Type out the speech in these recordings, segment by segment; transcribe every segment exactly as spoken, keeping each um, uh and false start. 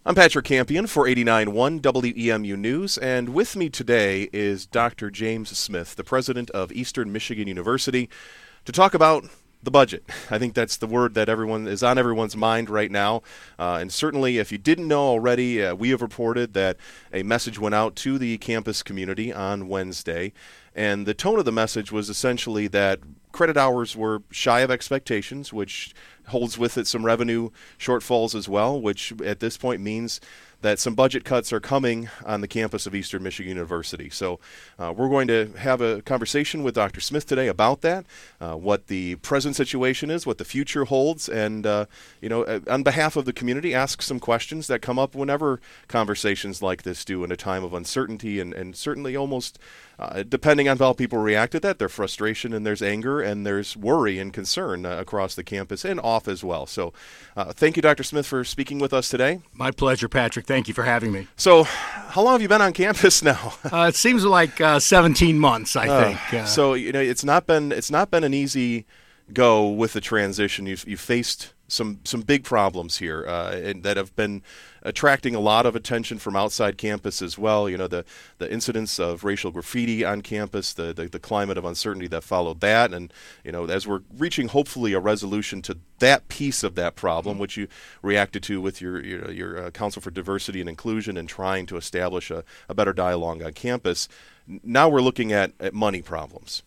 I'm Patrick Campion for eighty-nine point one W E M U News, and with me today is Doctor James Smith, the president of Eastern Michigan University, to talk about the budget. I think that's the word that everyone is on everyone's mind right now, uh, and certainly if you didn't know already, uh, we have reported that a message went out to the campus community on Wednesday, and the tone of the message was essentially that credit hours were shy of expectations, which holds with it some revenue shortfalls as well, which at this point means that some budget cuts are coming on the campus of Eastern Michigan University. So uh, we're going to have a conversation with Doctor Smith today about that, uh, what the present situation is, what the future holds, and uh, you know, on behalf of the community, ask some questions that come up whenever conversations like this do in a time of uncertainty and, and certainly almost, uh, depending on how people react to that, there's frustration and there's anger and there's worry and concern uh, across the campus and off as well. So uh, thank you, Doctor Smith, for speaking with us today. My pleasure, Patrick. Thank you for having me. So how long have you been on campus now? uh, it seems like uh, seventeen months, I uh, think. Uh, so you know, it's not been it's not been an easy go with the transition. You've you've faced some some big problems here uh, and that have been attracting a lot of attention from outside campus as well. You know, the the incidents of racial graffiti on campus, the, the the climate of uncertainty that followed that, and you know, as we're reaching hopefully a resolution to that piece of that problem, mm-hmm. which you reacted to with your your, your uh, Council for Diversity and Inclusion and trying to establish a, a better dialogue on campus. Now we're looking at, at money problems.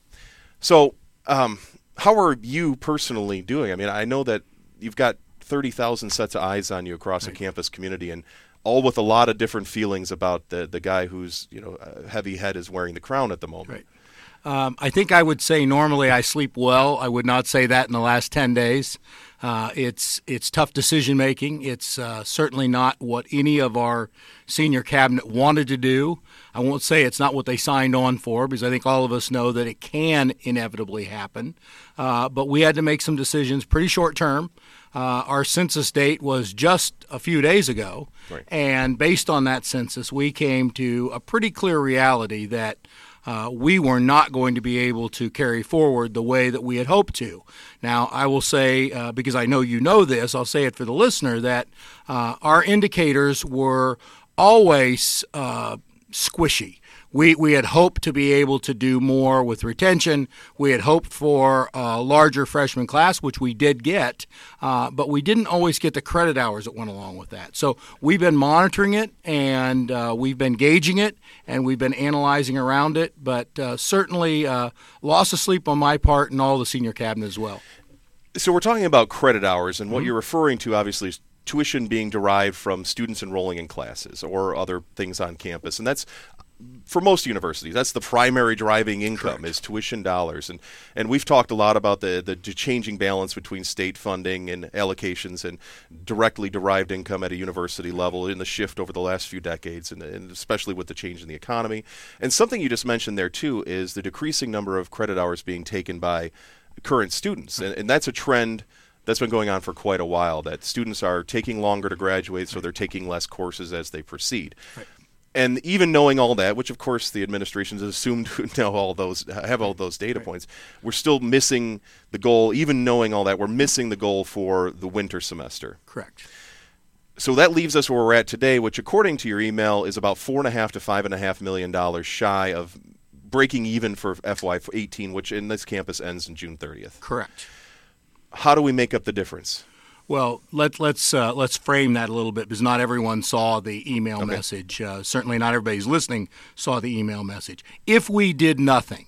So um, how are you personally doing? I mean, I know that you've got thirty thousand sets of eyes on you across right. the campus community, and all with a lot of different feelings about the the guy whose you know uh, heavy head is wearing the crown at the moment. Right. Um, I think I would say normally I sleep well. I would not say that in the last ten days. Uh, it's it's tough decision making. It's uh, certainly not what any of our senior cabinet wanted to do. I won't say it's not what they signed on for, because I think all of us know that it can inevitably happen. Uh, but we had to make some decisions pretty short term. Uh, our census date was just a few days ago, right. and based on that census, we came to a pretty clear reality that Uh, we were not going to be able to carry forward the way that we had hoped to. Now, I will say, uh, because I know you know this, I'll say it for the listener, that uh, our indicators were always uh, squishy. We we had hoped to be able to do more with retention. We had hoped for a larger freshman class, which we did get, uh, but we didn't always get the credit hours that went along with that. So we've been monitoring it, and uh, we've been gauging it, and we've been analyzing around it, but uh, certainly uh, loss of sleep on my part and all the senior cabinet as well. So we're talking about credit hours, and mm-hmm. what you're referring to obviously is tuition being derived from students enrolling in classes or other things on campus, and that's for most universities, that's the primary driving income. Correct. Is tuition dollars. And and we've talked a lot about the, the changing balance between state funding and allocations and directly derived income at a university level in the shift over the last few decades, and, and especially with the change in the economy. And something you just mentioned there, too, is the decreasing number of credit hours being taken by current students. And, and that's a trend that's been going on for quite a while, that students are taking longer to graduate, so they're taking less courses as they proceed. Right. And even knowing all that, which of course the administration has assumed to know all those, have all those data right. points, we're still missing the goal. Even knowing all that, we're missing the goal for the winter semester. Correct. So that leaves us where we're at today, which according to your email is about four and a half to five and a half million dollars shy of breaking even for F Y eighteen, which in this campus ends in June thirtieth. Correct. How do we make up the difference? Well, let, let's uh, let's frame that a little bit, because not everyone saw the email okay. message. Uh, certainly not everybody who's listening saw the email message. If we did nothing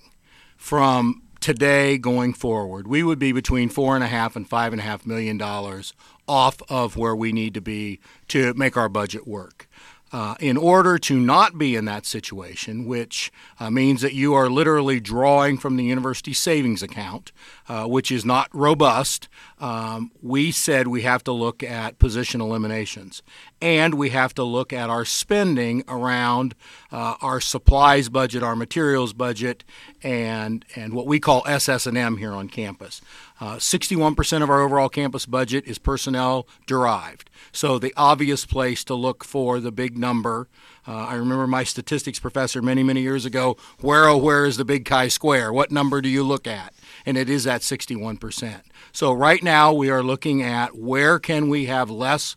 from today going forward, we would be between four and a half and five and a half million dollars off of where we need to be to make our budget work. Uh, in order to not be in that situation, which uh, means that you are literally drawing from the university savings account, uh, which is not robust, um, we said we have to look at position eliminations. And we have to look at our spending around uh, our supplies budget, our materials budget, and and what we call S S and M here on campus. Uh, sixty-one percent of our overall campus budget is personnel derived. So the obvious place to look for the big number, uh, I remember my statistics professor many, many years ago, where, oh, where is the big chi-square? What number do you look at? And it is at sixty-one percent. So right now we are looking at where can we have less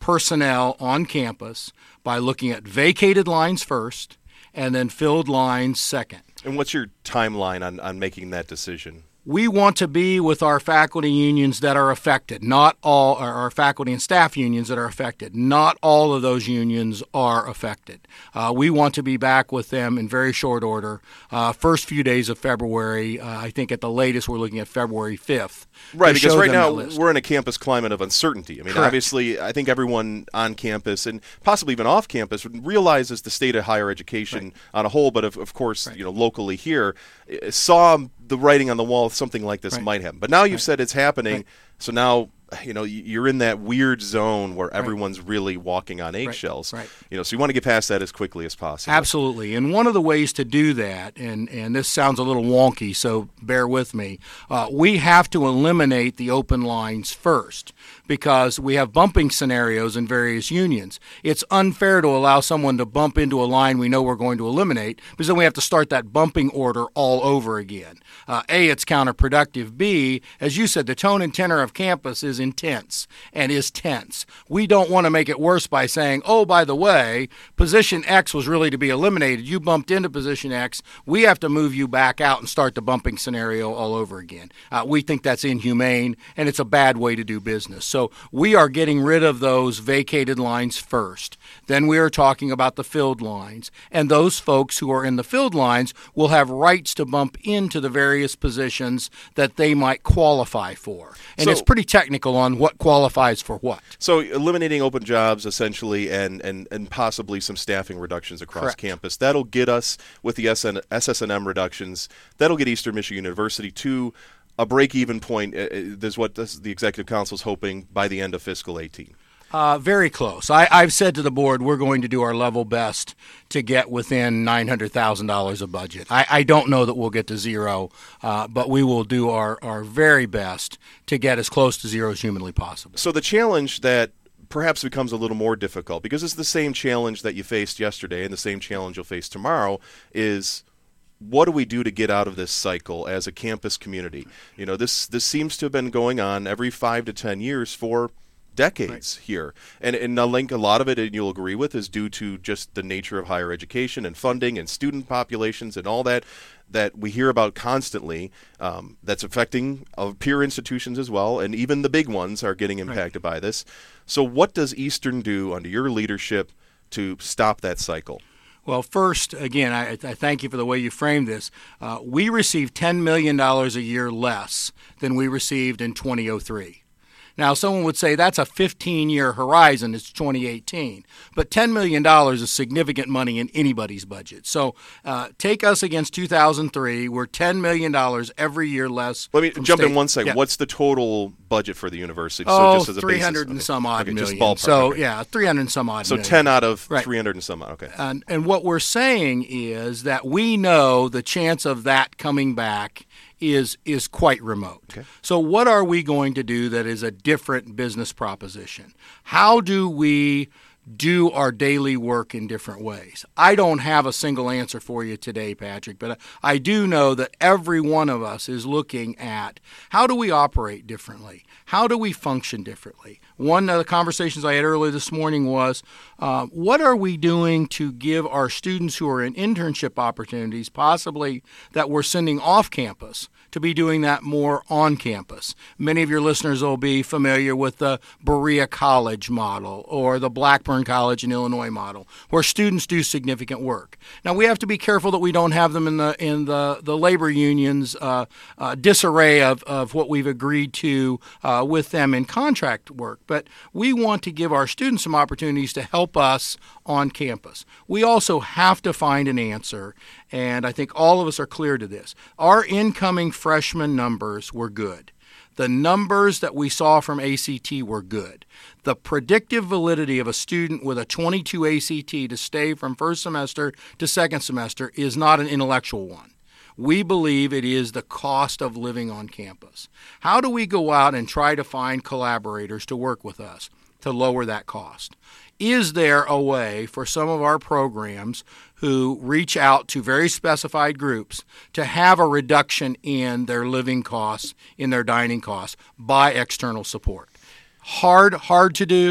personnel on campus by looking at vacated lines first and then filled lines second. And what's your timeline on, on making that decision? We want to be with our faculty unions that are affected, not all, or our faculty and staff unions that are affected. Not all of those unions are affected. Uh, we want to be back with them in very short order. Uh, first few days of February, uh, I think at the latest we're looking at February fifth. Right, because right now we're in a campus climate of uncertainty. I mean, Correct. Obviously, I think everyone on campus and possibly even off campus realizes the state of higher education Right. on a whole, but of, of course, Right. you know, locally here, uh, saw the writing on the wall something like this Right. might happen. But now you've Right. said it's happening, Right. so now you know you're in that weird zone where everyone's really walking on eggshells. Right. You know, so you want to get past that as quickly as possible. Absolutely. And one of the ways to do that, and, and this sounds a little wonky, so bear with me, uh, we have to eliminate the open lines first because we have bumping scenarios in various unions. It's unfair to allow someone to bump into a line we know we're going to eliminate because then we have to start that bumping order all over again. Uh, A, it's counterproductive. B, as you said, the tone and tenor of campus is intense and is tense. We don't want to make it worse by saying, oh, by the way, position X was really to be eliminated. You bumped into position X. We have to move you back out and start the bumping scenario all over again. Uh, we think that's inhumane, and it's a bad way to do business. So we are getting rid of those vacated lines first. Then we are talking about the filled lines. And those folks who are in the filled lines will have rights to bump into the various positions that they might qualify for. And So- it's pretty technical on what qualifies for what. So eliminating open jobs essentially and, and, and possibly some staffing reductions across Correct. campus. That'll get us, with the S N, S S N M reductions, that'll get Eastern Michigan University to a break-even point. Uh, There's what this, the Executive Council is hoping by the end of fiscal eighteen. Uh, very close. I, I've said to the board we're going to do our level best to get within nine hundred thousand dollars of budget. I, I don't know that we'll get to zero, uh, but we will do our, our very best to get as close to zero as humanly possible. So the challenge that perhaps becomes a little more difficult, because it's the same challenge that you faced yesterday and the same challenge you'll face tomorrow, is what do we do to get out of this cycle as a campus community? You know, this this seems to have been going on every five to ten years for decades right. here. And, and I think a lot of it, and you'll agree with, is due to just the nature of higher education and funding and student populations and all that that we hear about constantly, um, that's affecting uh, peer institutions as well, and even the big ones are getting impacted right. by this. So what does Eastern do under your leadership to stop that cycle? Well, first, again, I, I thank you for the way you framed this. Uh, we received ten million dollars a year less than we received in two thousand three. Now, someone would say that's a fifteen-year horizon. It's twenty eighteen. But ten million dollars is significant money in anybody's budget. So uh, take us against two thousand three. We're ten million dollars every year less. Let me jump state. in one second. Yeah. What's the total budget for the university? Oh, so just as a three hundred basis. and Okay. some odd okay, million. Just ballpark. So, okay. yeah, three hundred and some odd So million. ten out of right. three hundred and some odd. Okay. And, and what we're saying is that we know the chance of that coming back is is quite remote. Okay. So what are we going to do that is a different business proposition? How do we do our daily work in different ways? I don't have a single answer for you today, Patrick, but I do know that every one of us is looking at how do we operate differently? How do we function differently? One of the conversations I had earlier this morning was, uh, what are we doing to give our students who are in internship opportunities, possibly that we're sending off campus, to be doing that more on campus? Many of your listeners will be familiar with the Berea College model or the Blackburn College in Illinois model, where students do significant work. Now, we have to be careful that we don't have them in the in the, the labor unions' uh, uh, disarray of, of what we've agreed to uh, with them in contract work. But we want to give our students some opportunities to help us on campus. We also have to find an answer, and I think all of us are clear to this. Our incoming freshman numbers were good. The numbers that we saw from A C T were good. The predictive validity of a student with a twenty-two A C T to stay from first semester to second semester is not an intellectual one. We believe it is the cost of living on campus. How do we go out and try to find collaborators to work with us to lower that cost? Is there a way for some of our programs who reach out to very specified groups to have a reduction in their living costs, in their dining costs, by external support? Hard, hard to do,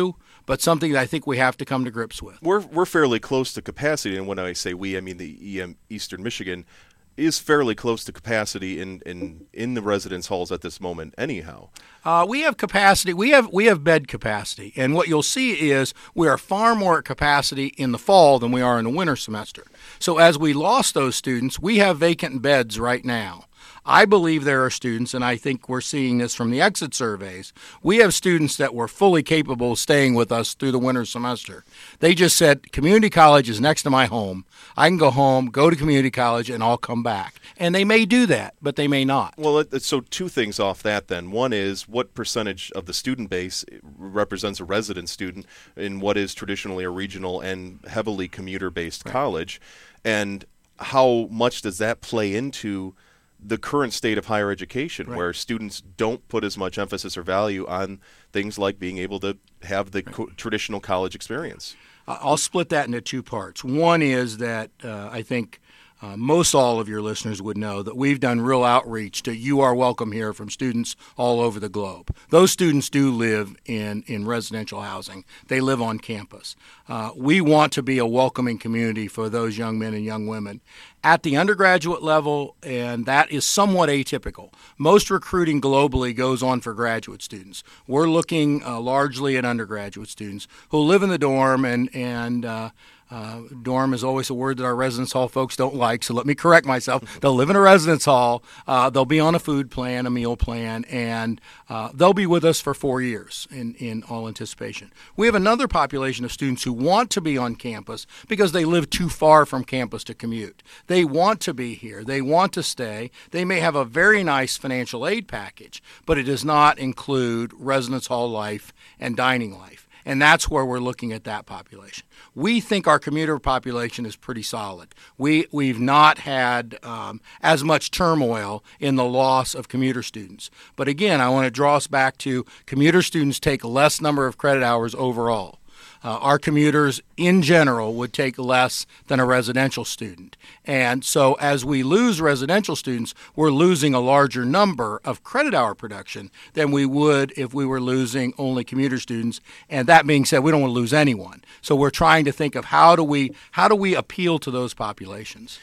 but something that I think we have to come to grips with. We're we're fairly close to capacity, and when I say we, I mean the E M Eastern Michigan is fairly close to capacity in, in, in the residence halls at this moment anyhow. Uh, we have capacity. We have we have bed capacity. And what you'll see is we are far more at capacity in the fall than we are in the winter semester. So as we lost those students, we have vacant beds right now. I believe there are students, and I think we're seeing this from the exit surveys, we have students that were fully capable of staying with us through the winter semester. They just said, community college is next to my home. I can go home, go to community college, and I'll come back. And they may do that, but they may not. Well, so two things off that then. One is what percentage of the student base represents a resident student in what is traditionally a regional and heavily commuter-based right. college, and how much does that play into the current state of higher education, right. where students don't put as much emphasis or value on things like being able to have the right. co- traditional college experience? I'll split that into two parts. One is that uh, I think uh, most all of your listeners would know that we've done real outreach to You Are Welcome Here from students all over the globe. Those students do live in, in residential housing. They live on campus. Uh, we want to be a welcoming community for those young men and young women at the undergraduate level, and that is somewhat atypical. Most recruiting globally goes on for graduate students. We're looking uh, largely at undergraduate students who live in the dorm, and, and uh, uh, dorm is always a word that our residence hall folks don't like, so let me correct myself. They'll live in a residence hall, uh, they'll be on a food plan, a meal plan, and uh, they'll be with us for four years in, in all anticipation. We have another population of students who want to be on campus because they live too far from campus to commute. They want to be here. They want to stay. They may have a very nice financial aid package, but it does not include residence hall life and dining life. And that's where we're looking at that population. We think our commuter population is pretty solid. We, we've not had um, as much turmoil in the loss of commuter students. But again, I want to draw us back to commuter students take less number of credit hours overall. Uh, our commuters in general would take less than a residential student. And so as we lose residential students, we're losing a larger number of credit hour production than we would if we were losing only commuter students. And that being said, we don't want to lose anyone. So we're trying to think of how do we how do we appeal to those populations.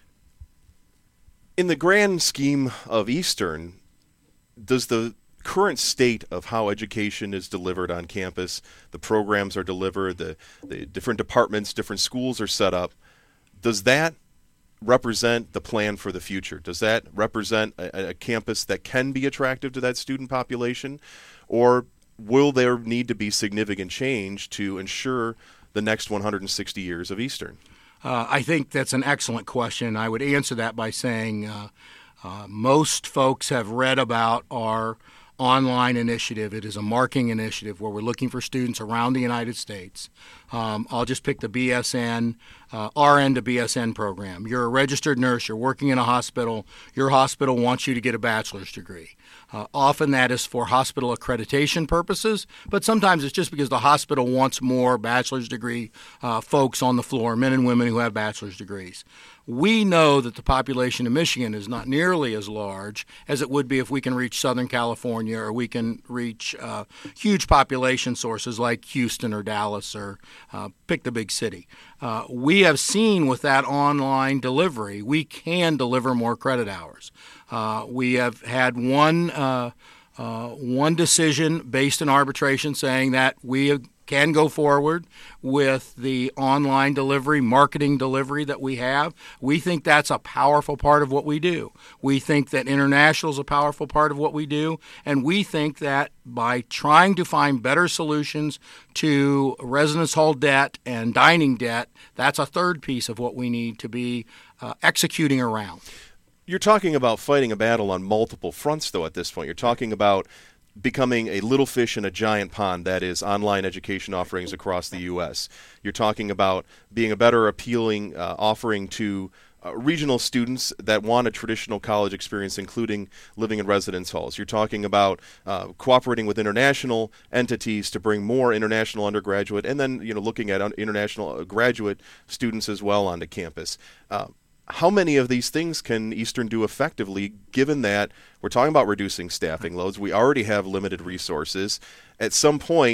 In the grand scheme of Eastern, does the current state of how education is delivered on campus, the programs are delivered, the, the different departments, different schools are set up, does that represent the plan for the future? Does that represent a, a campus that can be attractive to that student population? Or will there need to be significant change to ensure the next one hundred sixty years of Eastern? Uh, I think that's an excellent question. I would answer that by saying uh, uh, most folks have read about our online initiative. It is a marking initiative where we're looking for students around the United States. Um, I'll just pick the B S N, uh, R N to B S N program. You're a registered nurse. You're working in a hospital. Your hospital wants you to get a bachelor's degree. Uh, often that is for hospital accreditation purposes, but sometimes it's just because the hospital wants more bachelor's degree uh, folks on the floor, men and women who have bachelor's degrees. We know that the population of Michigan is not nearly as large as it would be if we can reach Southern California or we can reach uh, huge population sources like Houston or Dallas or uh, pick the big city. Uh, we have seen with that online delivery, we can deliver more credit hours. Uh, we have had one uh, uh, one decision based in arbitration saying that we can go forward with the online delivery, marketing delivery that we have. We think that's a powerful part of what we do. We think that international is a powerful part of what we do, and we think that by trying to find better solutions to residence hall debt and dining debt, that's a third piece of what we need to be uh, executing around. You're talking about fighting a battle on multiple fronts, though, at this point. You're talking about becoming a little fish in a giant pond, that is online education offerings across the U S. You're talking about being a better appealing uh, offering to uh, regional students that want a traditional college experience, including living in residence halls. You're talking about uh, cooperating with international entities to bring more international undergraduate, and then you know looking at un- international graduate students as well onto campus. Uh, How many of these things can Eastern do effectively, given that we're talking about reducing staffing loads? We already have limited resources. At some point,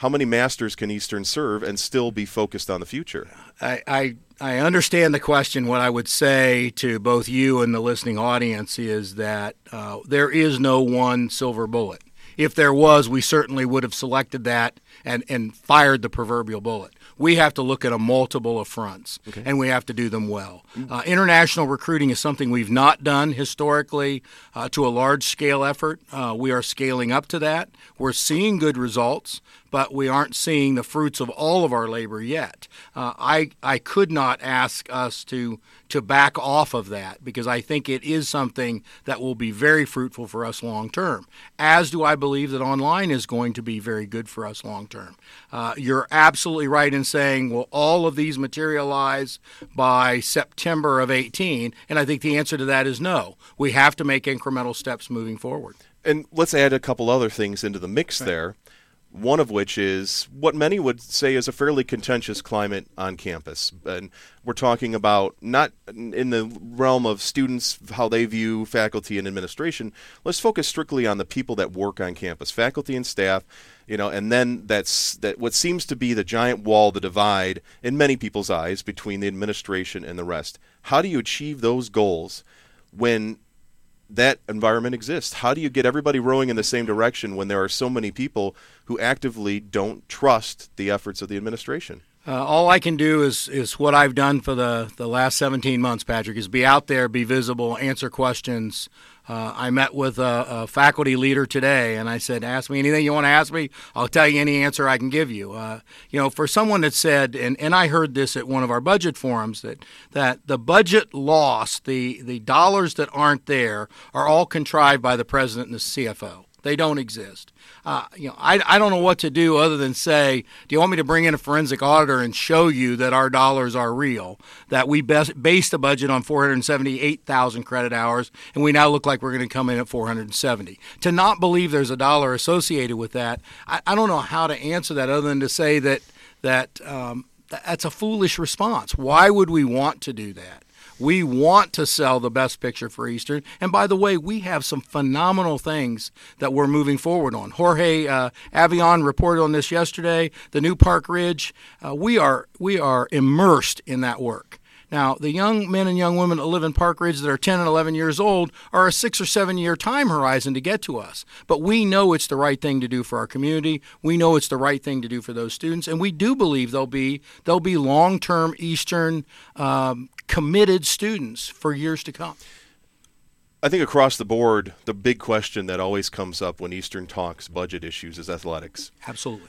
how many masters can Eastern serve and still be focused on the future? I, I I understand the question. What I would say to both you and the listening audience is that uh, there is no one silver bullet. If there was, we certainly would have selected that and, and fired the proverbial bullet. We have to look at a multiple of fronts, okay. and we have to do them well. Uh, international recruiting is something we've not done historically uh, to a large-scale effort. Uh, we are scaling up to that. We're seeing good results, but we aren't seeing the fruits of all of our labor yet. Uh, I I could not ask us to to back off of that because I think it is something that will be very fruitful for us long term, as do I believe that online is going to be very good for us long term. Uh, you're absolutely right in saying, will all of these materialize by September of eighteen? And I think the answer to that is no. We have to make incremental steps moving forward. And let's add a couple other things into the mix right. there. One of which is what many would say is a fairly contentious climate on campus. And we're talking about not in the realm of students, how they view faculty and administration. Let's focus strictly on the people that work on campus, faculty and staff, you know, and then that's that what seems to be the giant wall, the divide in many people's eyes between the administration and the rest. How do you achieve those goals when that environment exists? How do you get everybody rowing in the same direction when there are so many people who actively don't trust the efforts of the administration? Uh, all I can do is is what I've done for the, the last seventeen months, Patrick, is be out there, be visible, answer questions. Uh, I met with a, a faculty leader today, and I said, ask me anything you want to ask me. I'll tell you any answer I can give you. Uh, you know, for someone that said, and, and I heard this at one of our budget forums, that, that the budget loss, the, the dollars that aren't there, are all contrived by the president and the C F O. They don't exist. Uh, you know, I, I don't know what to do other than say, do you want me to bring in a forensic auditor and show you that our dollars are real, that we best, based the budget on four hundred seventy-eight thousand credit hours, and we now look like we're going to come in at four hundred seventy. To not believe there's a dollar associated with that, I, I don't know how to answer that other than to say that, that um, that's a foolish response. Why would we want to do that? We want to sell the best picture for Eastern. And by the way, we have some phenomenal things that we're moving forward on. Jorge uh, Avion reported on this yesterday, the new Park Ridge. Uh, we are we are immersed in that work. Now, the young men and young women that live in Park Ridge that are ten and eleven years old are a six or seven year time horizon to get to us. But we know it's the right thing to do for our community. We know it's the right thing to do for those students. And we do believe they'll be, they'll be long-term Eastern um, committed students for years to come. I think across the board, the big question that always comes up when Eastern talks budget issues is athletics. Absolutely.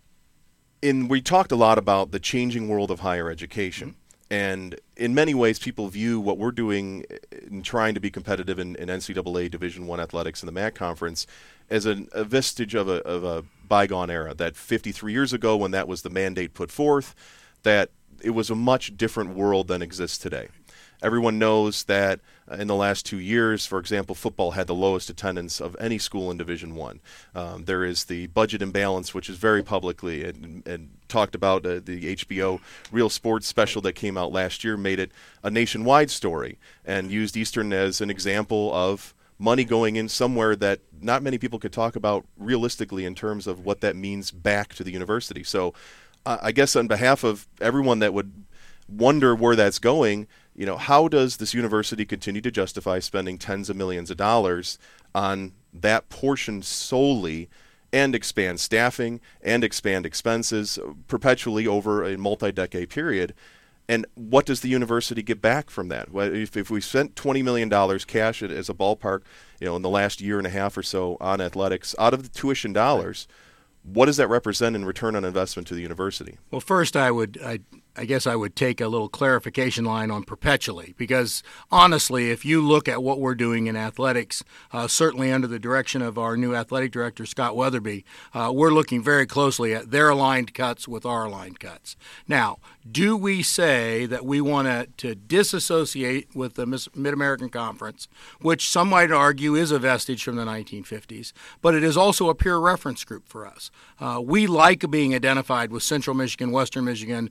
And we talked a lot about the changing world of higher education. Mm-hmm. And in many ways, people view what we're doing in trying to be competitive in, in N C double A Division I athletics and the M A C conference as a, a vestige of a, of a bygone era, that fifty-three years ago when that was the mandate put forth, that it was a much different world than exists today. Everyone knows that in the last two years, for example, football had the lowest attendance of any school in Division One. Um, there is the budget imbalance, which is very publicly and, and talked about. Uh, the H B O Real Sports special that came out last year made it a nationwide story and used Eastern as an example of money going in somewhere that not many people could talk about realistically in terms of what that means back to the university. So uh, I guess on behalf of everyone that would wonder where that's going, you know, how does this university continue to justify spending tens of millions of dollars on that portion solely and expand staffing and expand expenses perpetually over a multi-decade period? And what does the university get back from that? If, if we spent twenty million dollars cash as a ballpark, you know, in the last year and a half or so on athletics, out of the tuition dollars, what does that represent in return on investment to the university? Well, first, I would, I, I guess, I would take a little clarification line on perpetually, because honestly, if you look at what we're doing in athletics, uh, certainly under the direction of our new athletic director Scott Weatherby, uh, we're looking very closely at their aligned cuts with our aligned cuts. Now, do we say that we want to to disassociate with the Mid-American Conference, which some might argue is a vestige from the nineteen fifties, but it is also a peer reference group for us? Uh, we like being identified with Central Michigan, Western Michigan, Miami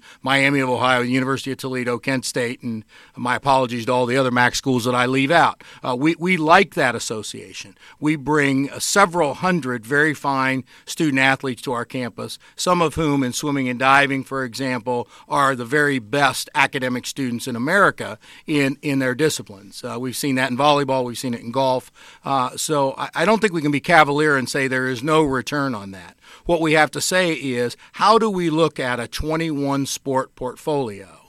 Miami of Ohio, the University of Toledo, Kent State, and my apologies to all the other MAC schools that I leave out. Uh, we, we like that association. We bring uh, several hundred very fine student athletes to our campus, some of whom in swimming and diving, for example, are the very best academic students in America in, in their disciplines. Uh, we've seen that in volleyball. We've seen it in golf. Uh, so I, I don't think we can be cavalier and say there is no return on that. What we have to say is, how do we look at a twenty-one sport portfolio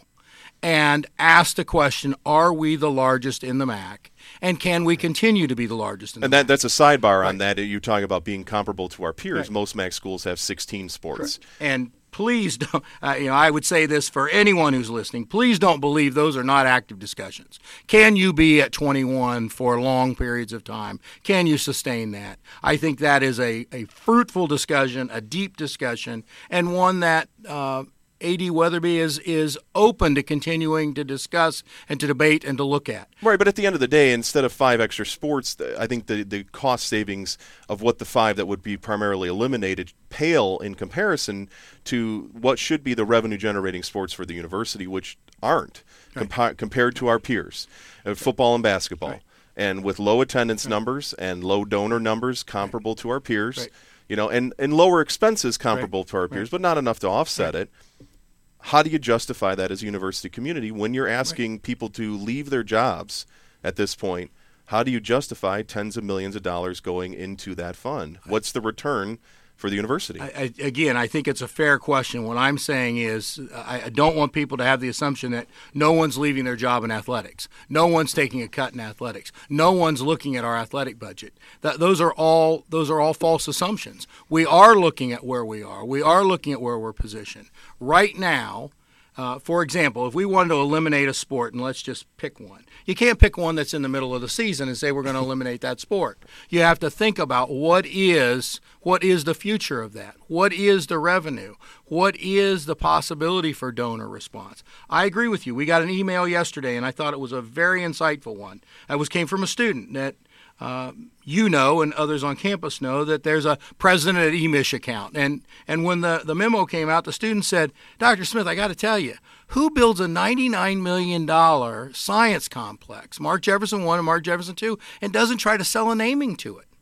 and ask the question, are we the largest in the M A C? And can we continue to be the largest in the and that, M A C? that's a sidebar Right. on that. You're talking about being comparable to our peers. Right. Most M A C schools have sixteen sports. Correct. And please don't, uh, you know, I would say this for anyone who's listening, please don't believe those are not active discussions. Can you be at twenty-one for long periods of time? Can you sustain that? I think that is a, a fruitful discussion, a deep discussion, and one that uh, A D Weatherby is is open to continuing to discuss and to debate and to look at. Right, but at the end of the day, instead of five extra sports, I think the, the cost savings of what the five that would be primarily eliminated pale in comparison to what should be the revenue-generating sports for the university, which aren't, Right. compa- compared to our peers, uh, football and basketball. Right. And with low attendance Right. numbers and low donor numbers comparable to our peers, Right. you know, and, and lower expenses comparable Right. to our peers, Right. but not enough to offset Right. it. How do you justify that as a university community when you're asking right. people to leave their jobs at this point? How do you justify tens of millions of dollars going into that fund? What's the return for the university? I, I, again, I think it's a fair question. What I'm saying is I, I don't want people to have the assumption that no one's leaving their job in athletics. No one's taking a cut in athletics. No one's looking at our athletic budget. That, those are all those are all false assumptions. We are looking at where we are. We are looking at where we're positioned. Right now, Uh, for example, if we wanted to eliminate a sport, and let's just pick one, you can't pick one that's in the middle of the season and say we're going to eliminate that sport. You have to think about what is what is the future of that? What is the revenue? What is the possibility for donor response? I agree with you. We got an email yesterday, and I thought it was a very insightful one. It was came from a student that Uh, you know, and others on campus know, that there's a president at E M I S H account. And and when the, the memo came out, the student said, Doctor Smith, I got to tell you, who builds a ninety-nine million dollars science complex, Mark Jefferson one and Mark Jefferson two, and doesn't try to sell a naming to it?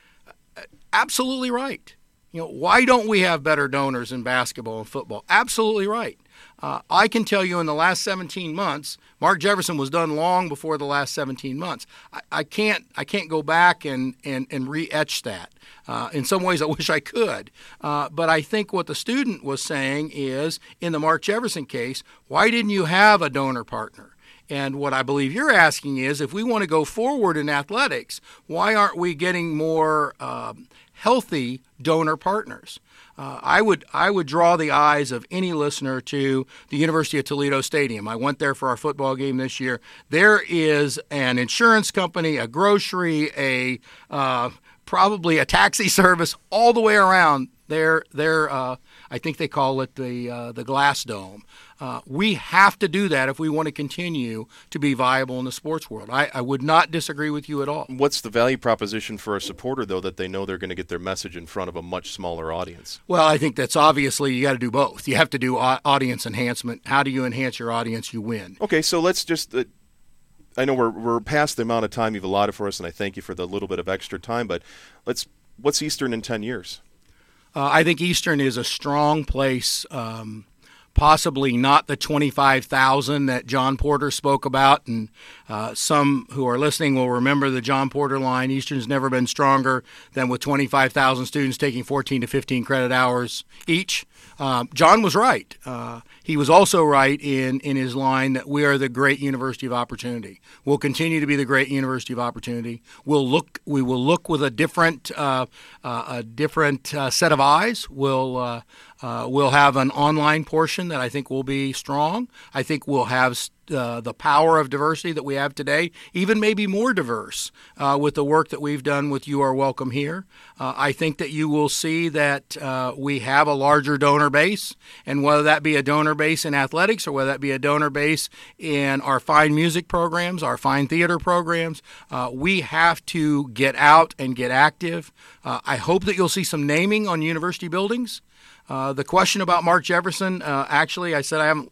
Uh, absolutely right. You know, why don't we have better donors in basketball and football? Absolutely right. Uh, I can tell you in the last seventeen months, Mark Jefferson was done long before the last seventeen months. I, I can't I can't go back and, and, and re-etch that. Uh, in some ways, I wish I could. Uh, but I think what the student was saying is, in the Mark Jefferson case, why didn't you have a donor partner? And what I believe you're asking is, if we want to go forward in athletics, why aren't we getting more um, healthy donor partners? Uh, I would I would draw the eyes of any listener to the University of Toledo Stadium. I went there for our football game this year. There is an insurance company, a grocery, a uh, probably a taxi service all the way around. They're, they're uh, I think they call it the uh, the Glass Dome. Uh, we have to do that if we want to continue to be viable in the sports world. I, I would not disagree with you at all. What's the value proposition for a supporter, though, that they know they're going to get their message in front of a much smaller audience? Well, I think that's obviously you got to do both. You have to do audience enhancement. How do you enhance your audience? You win. Okay, so let's just uh, – I know we're we're past the amount of time you've allotted for us, and I thank you for the little bit of extra time, but let's – what's Eastern in ten years? Uh, I think Eastern is a strong place, um, possibly not the twenty-five thousand that John Porter spoke about, and uh, some who are listening will remember the John Porter line, Eastern's never been stronger than with twenty-five thousand students taking fourteen to fifteen credit hours each. Um, John was right. Uh, he was also right in, in his line that we are the great University of Opportunity. We'll continue to be the great University of Opportunity. We'll look. We will look with a different, uh, uh, a different uh, set of eyes. We'll uh, uh, we'll have an online portion that I think will be strong. I think we'll have Uh, the power of diversity that we have today, even maybe more diverse uh, with the work that we've done with You Are Welcome Here. Uh, I think that you will see that uh, we have a larger donor base, and whether that be a donor base in athletics or whether that be a donor base in our fine music programs, our fine theater programs, uh, we have to get out and get active. Uh, I hope that you'll see some naming on university buildings. Uh, the question about Mark Jefferson, uh, actually, I said I haven't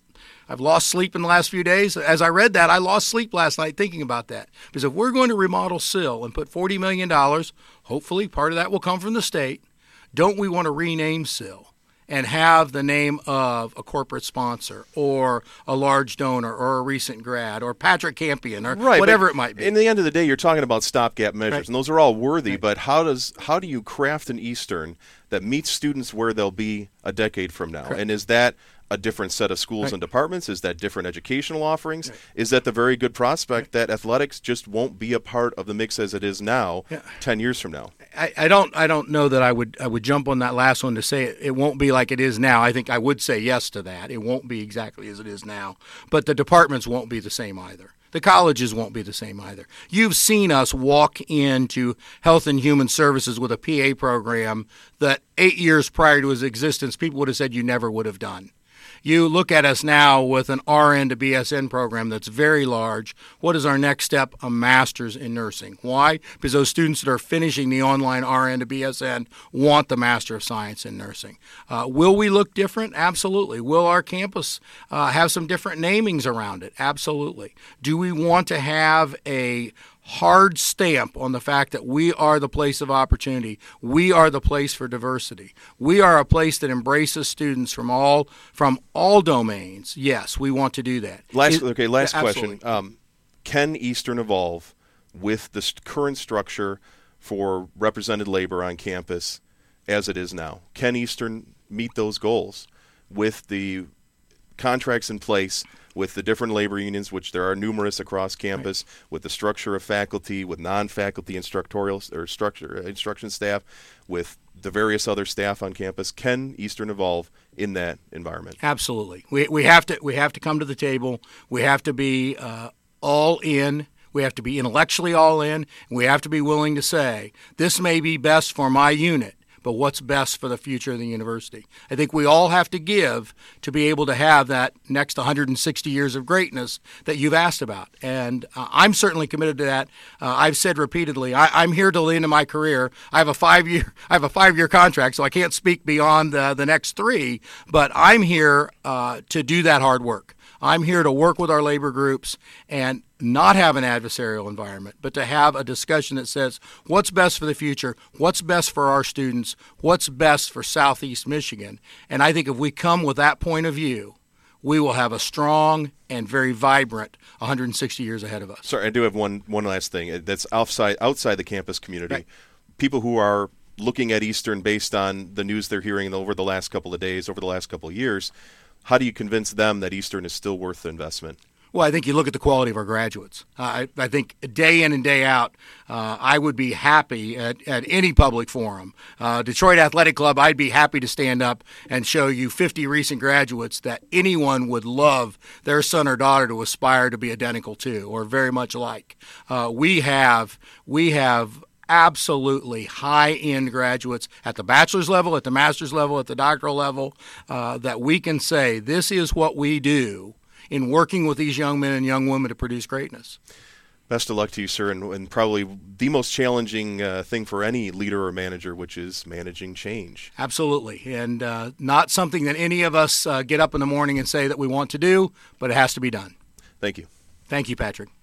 I've lost sleep in the last few days. As I read that, I lost sleep last night thinking about that. Because if we're going to remodel Sill and put forty million dollars, hopefully part of that will come from the state, don't we want to rename Sill and have the name of a corporate sponsor or a large donor or a recent grad or Patrick Campion or right, whatever it might be? In the end of the day, you're talking about stopgap measures, right. and those are all worthy, right. but how does how do you craft an Eastern that meets students where they'll be a decade from now? Correct. And is that a different set of schools right. and departments? Is that different educational offerings? Right. Is that the very good prospect right. that athletics just won't be a part of the mix as it is now yeah. ten years from now? I, I don't I don't know that I would I would jump on that last one to say it, it won't be like it is now. I think I would say yes to that. It won't be exactly as it is now. But the departments won't be the same either. The colleges won't be the same either. You've seen us walk into Health and Human Services with a P A program that eight years prior to its existence, people would have said you never would have done. You look at us now with an R N to B S N program that's very large. What is our next step? A master's in nursing. Why? Because those students that are finishing the online R N to B S N want the Master of Science in Nursing. Uh, will we look different? Absolutely. Will our campus uh, have some different namings around it? Absolutely. Do we want to have a hard stamp on the fact that we are the place of opportunity? We are the place for diversity. We are a place that embraces students from all from all domains. Yes, we want to do that. Last, It, okay, last yeah, question. Um, can Eastern evolve with the st- current structure for represented labor on campus as it is now? Can Eastern meet those goals with the contracts in place, with the different labor unions, which there are numerous across campus, right. with the structure of faculty, with non-faculty instructorial or structure instruction staff, with the various other staff on campus? Can Eastern evolve in that environment? Absolutely. We we have to we have to come to the table. We have to be uh, all in. We have to be intellectually all in. And we have to be willing to say, this may be best for my unit, but what's best for the future of the university? I think we all have to give to be able to have that next one hundred sixty years of greatness that you've asked about. And uh, I'm certainly committed to that. Uh, I've said repeatedly, I, I'm here till the end of my career. I have a five-year I have a five-year contract, so I can't speak beyond uh, the next three, but I'm here uh, to do that hard work. I'm here to work with our labor groups and not have an adversarial environment, but to have a discussion that says what's best for the future, what's best for our students, what's best for Southeast Michigan. And I think if we come with that point of view, we will have a strong and very vibrant one hundred sixty years ahead of us. Sorry, I do have one one last thing that's outside outside the campus community. Right. People who are looking at Eastern based on the news they're hearing over the last couple of days, over the last couple of years, how do you convince them that Eastern is still worth the investment? Well, I think you look at the quality of our graduates. Uh, I, I think day in and day out, uh, I would be happy at, at any public forum. Uh, Detroit Athletic Club, I'd be happy to stand up and show you fifty recent graduates that anyone would love their son or daughter to aspire to be identical to or very much like. Uh, we have we have absolutely high-end graduates at the bachelor's level, at the master's level, at the doctoral level, uh, that we can say this is what we do in working with these young men and young women to produce greatness. Best of luck to you, sir, and, and probably the most challenging uh, thing for any leader or manager, which is managing change. Absolutely, and uh, not something that any of us uh, get up in the morning and say that we want to do, but it has to be done. Thank you. Thank you, Patrick.